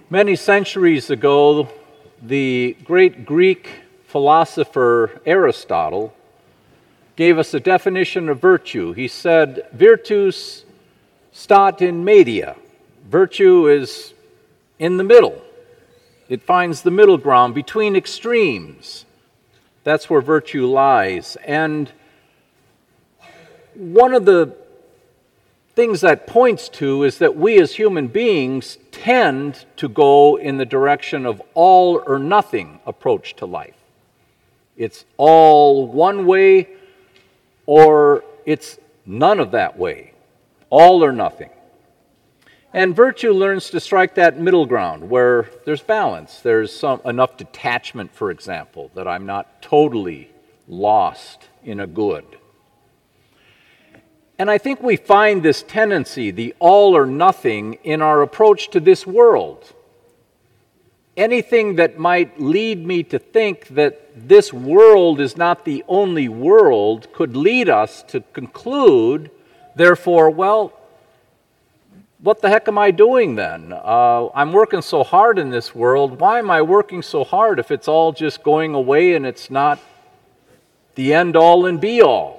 Many centuries ago, the great Greek philosopher Aristotle gave us a definition of virtue. He said, "Virtus stat in media." Virtue is in the middle. It finds the middle ground between extremes. That's where virtue lies. And one of the things that points to is that we as human beings tend to go in the direction of all or nothing approach to life. It's all one way or it's none of that way, all or nothing. And virtue learns to strike that middle ground where there's balance. There's enough detachment, for example, that I'm not totally lost in a good. And I think we find this tendency, the all or nothing, in our approach to this world. Anything that might lead me to think that this world is not the only world could lead us to conclude, therefore, well, what the heck am I doing then? I'm working so hard in this world. Why am I working so hard if it's all just going away and it's not the end all and be all?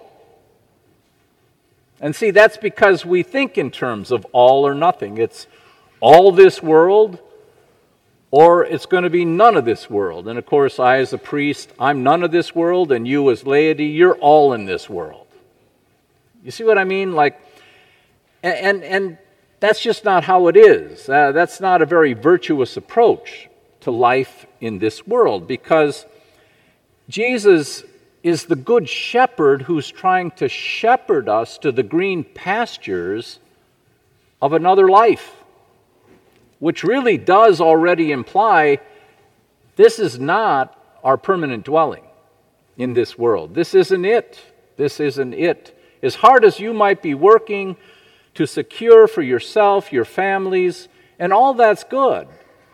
And see, that's because we think in terms of all or nothing. It's all this world, or it's going to be none of this world. And of course, I as a priest, I'm none of this world, and you as laity, you're all in this world. You see what I mean? And that's just not how it is. That's not a very virtuous approach to life in this world, because Jesus is the good shepherd who's trying to shepherd us to the green pastures of another life, which really does already imply this is not our permanent dwelling in this world. This isn't it. This isn't it. As hard as you might be working to secure for yourself, your families, and all that's good,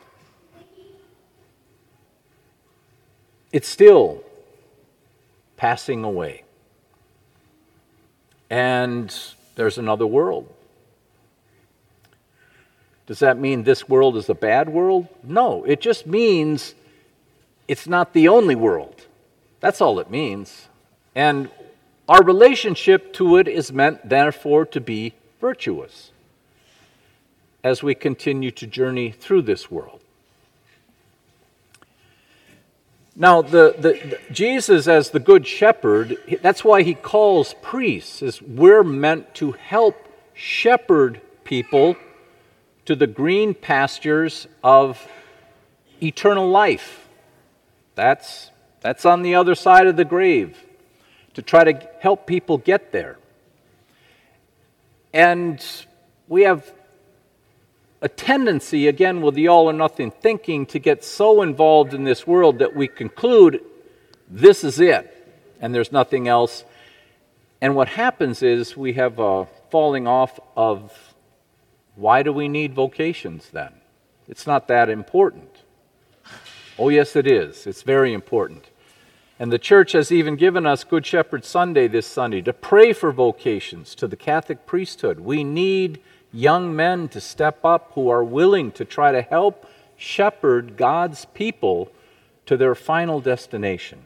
it's still passing away. And there's another world. Does that mean this world is a bad world? No, it just means it's not the only world. That's all it means. And our relationship to it is meant, therefore, to be virtuous as we continue to journey through this world. Now, Jesus as the Good Shepherd, that's why he calls priests, is we're meant to help shepherd people to the green pastures of eternal life. That's on the other side of the grave, to try to help people get there. And we have a tendency, again, with the all or nothing thinking, to get so involved in this world that we conclude this is it and there's nothing else. And what happens is we have a falling off of why do we need vocations then? It's not that important. Oh, yes, it is. It's very important. And the church has even given us Good Shepherd Sunday this Sunday to pray for vocations to the Catholic priesthood. We need young men to step up who are willing to try to help shepherd God's people to their final destination.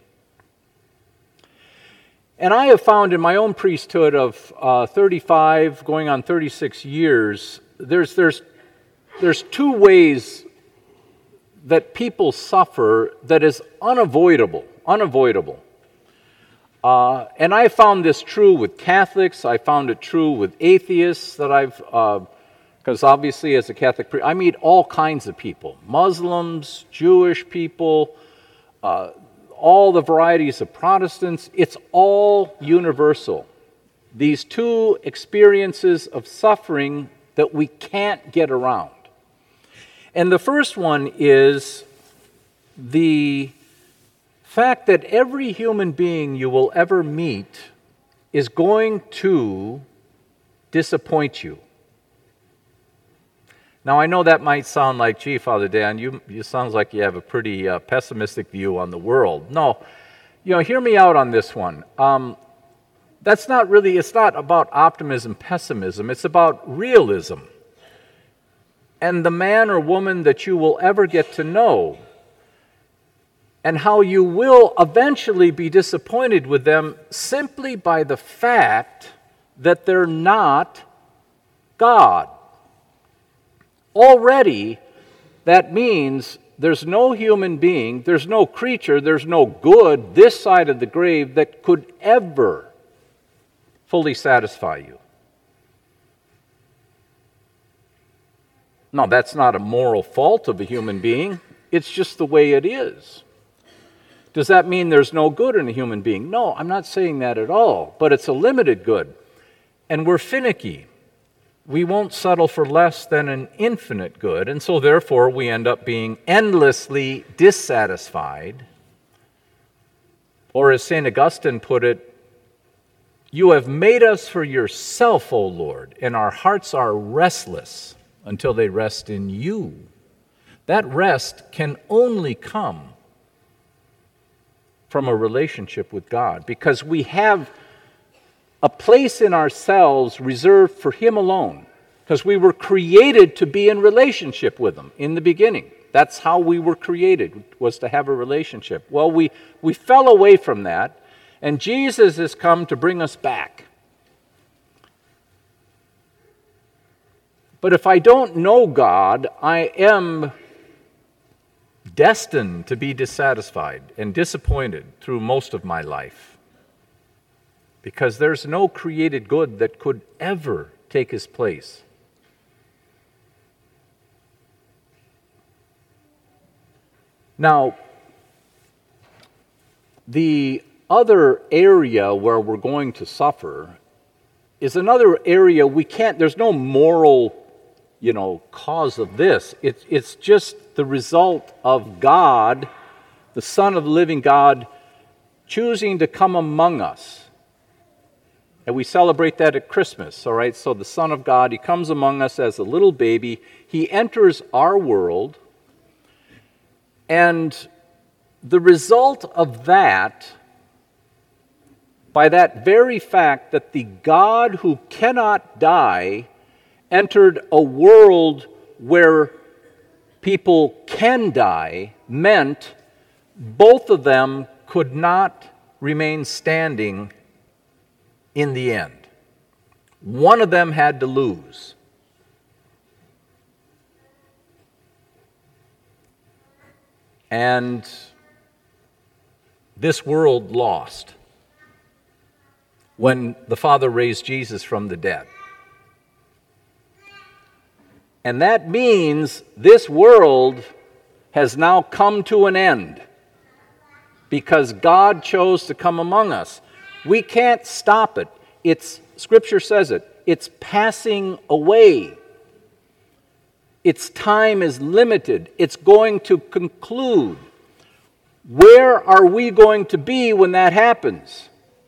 And I have found in my own priesthood of 35, going on 36 years, there's two ways that people suffer that is unavoidable. And I found this true with Catholics. I found it true with atheists that because obviously as a Catholic priest, I meet all kinds of people. Muslims, Jewish people, all the varieties of Protestants. It's all universal. These two experiences of suffering that we can't get around. And the first one is the fact that every human being you will ever meet is going to disappoint you. Now, I know that might sound like, gee, Father Dan, you sounds like you have a pretty pessimistic view on the world. No, hear me out on this one. It's not about optimism, pessimism. It's about realism. and the man or woman that you will ever get to know, and how you will eventually be disappointed with them simply by the fact that they're not God. Already, that means there's no human being, there's no creature, there's no good this side of the grave that could ever fully satisfy you. Now, that's not a moral fault of a human being. It's just the way it is. Does that mean there's no good in a human being? No, I'm not saying that at all. But it's a limited good. And we're finicky. We won't settle for less than an infinite good. And so therefore we end up being endlessly dissatisfied. Or as St. Augustine put it, "You have made us for yourself, O Lord, and our hearts are restless until they rest in you." That rest can only come from a relationship with God, because we have a place in ourselves reserved for Him alone, because we were created to be in relationship with Him in the beginning. That's how we were created, was to have a relationship. Well, we fell away from that, and Jesus has come to bring us back. But if I don't know God, I am destined to be dissatisfied and disappointed through most of my life, because there's no created good that could ever take His place. Now, the other area where we're going to suffer is another area there's no moral cause of this. It's just the result of God, the Son of the living God, choosing to come among us. And we celebrate that at Christmas, all right? So the Son of God, He comes among us as a little baby. He enters our world. And the result of that, by that very fact that the God who cannot die entered a world where people can die, meant both of them could not remain standing in the end. One of them had to lose. And this world lost when the Father raised Jesus from the dead. And that means this world has now come to an end because God chose to come among us. We can't stop it. Scripture says it. It's passing away. Its time is limited. It's going to conclude. Where are we going to be when that happens?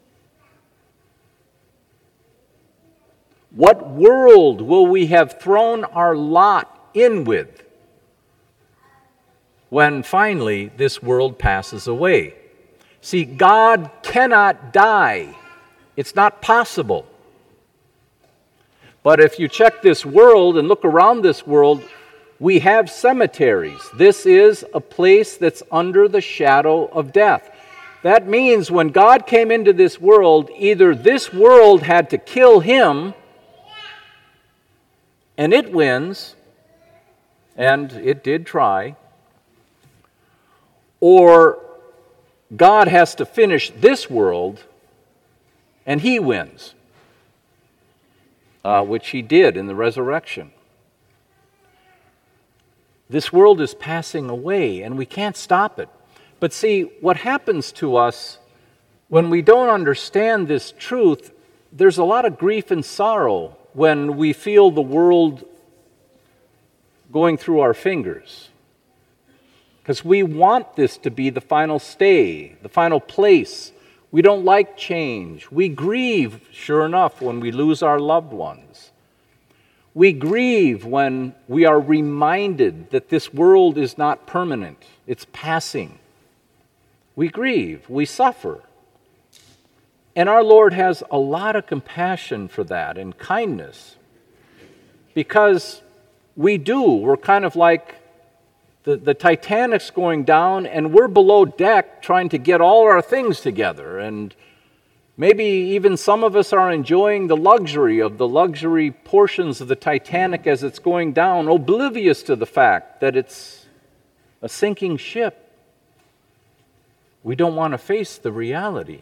What world will we have thrown our lot in with when finally this world passes away? See, God cannot die. It's not possible. But if you check this world and look around this world, we have cemeteries. This is a place that's under the shadow of death. That means when God came into this world, either this world had to kill Him, and it wins, and it did try, or God has to finish this world, and He wins, which He did in the resurrection. This world is passing away, and we can't stop it. But see, what happens to us when we don't understand this truth, there's a lot of grief and sorrow when we feel the world going through our fingers. Because we want this to be the final stay, the final place. We don't like change. We grieve, sure enough, when we lose our loved ones. We grieve when we are reminded that this world is not permanent. It's passing. We grieve. We suffer. And our Lord has a lot of compassion for that and kindness, because We're kind of like the Titanic's going down, and we're below deck trying to get all our things together. And maybe even some of us are enjoying the luxury portions of the Titanic as it's going down, oblivious to the fact that it's a sinking ship. We don't want to face the reality.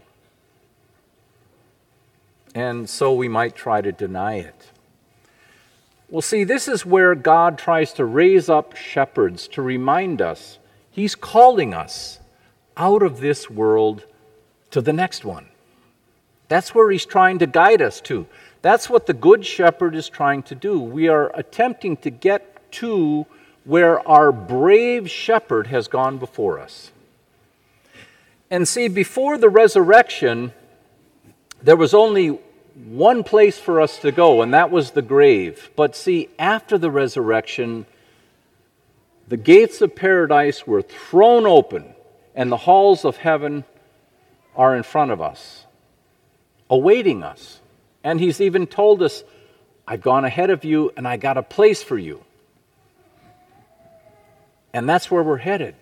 And so we might try to deny it. Well, see, this is where God tries to raise up shepherds to remind us He's calling us out of this world to the next one. That's where He's trying to guide us to. That's what the Good Shepherd is trying to do. We are attempting to get to where our brave shepherd has gone before us. And see, before the resurrection, there was only one place for us to go, and that was the grave. But see, after the resurrection, the gates of paradise were thrown open, and the halls of heaven are in front of us, awaiting us. And He's even told us, I've gone ahead of you, and I got a place for you. And that's where we're headed.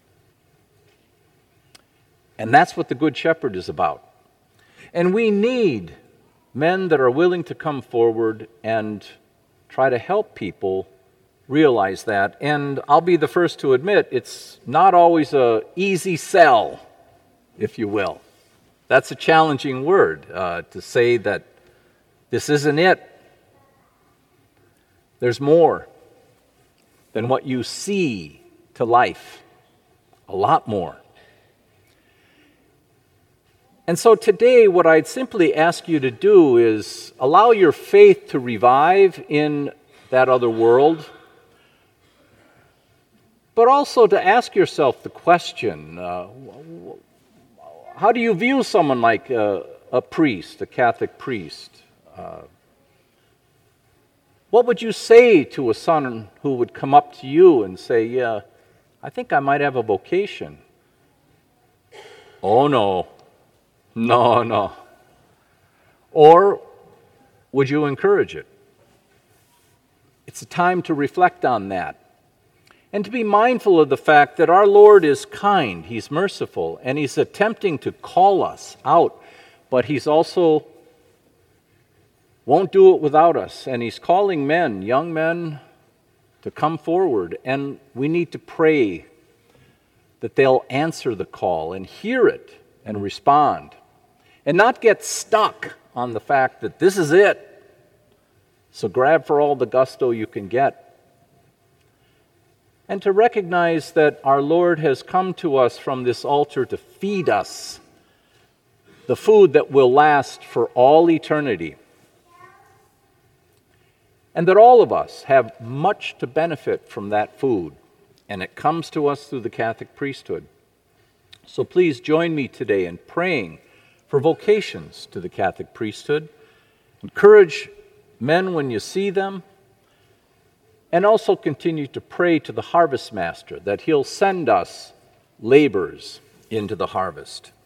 And that's what the Good Shepherd is about. And we need men that are willing to come forward and try to help people realize that. And I'll be the first to admit, it's not always an easy sell, if you will. That's a challenging word, to say that this isn't it. There's more than what you see to life. A lot more. And so today, what I'd simply ask you to do is allow your faith to revive in that other world, but also to ask yourself the question, how do you view someone like a priest, a Catholic priest? What would you say to a son who would come up to you and say, yeah, I think I might have a vocation? Oh, no. No. Or would you encourage it? It's a time to reflect on that and to be mindful of the fact that our Lord is kind, He's merciful, and He's attempting to call us out, but He's also won't do it without us, and He's calling men, young men, to come forward, and we need to pray that they'll answer the call and hear it and respond. And not get stuck on the fact that this is it. So grab for all the gusto you can get. And to recognize that our Lord has come to us from this altar to feed us the food that will last for all eternity. And that all of us have much to benefit from that food. And it comes to us through the Catholic priesthood. So please join me today in praying for vocations to the Catholic priesthood. Encourage men when you see them, and also continue to pray to the harvest master that he'll send us laborers into the harvest.